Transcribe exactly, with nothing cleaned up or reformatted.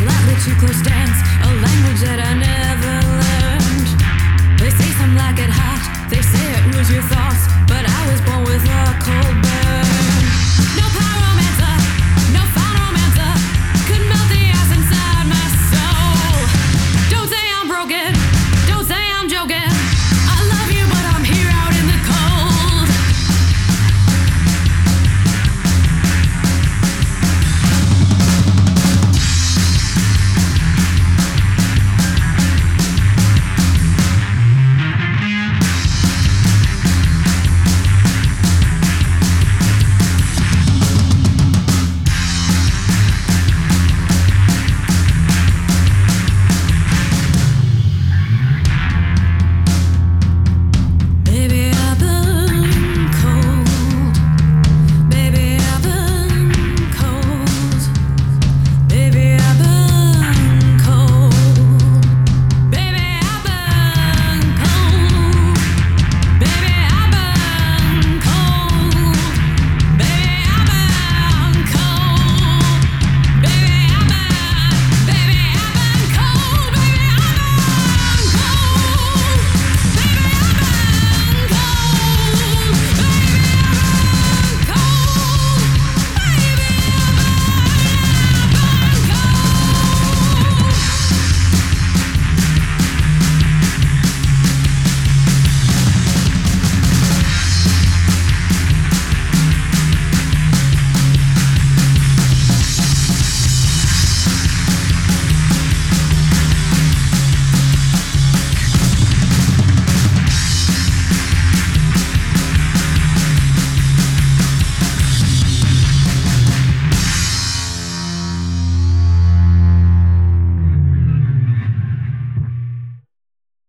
Politely too close dance, a language that I never learned. They say some like it hot, they say it rules your thoughts, but I was born with a cold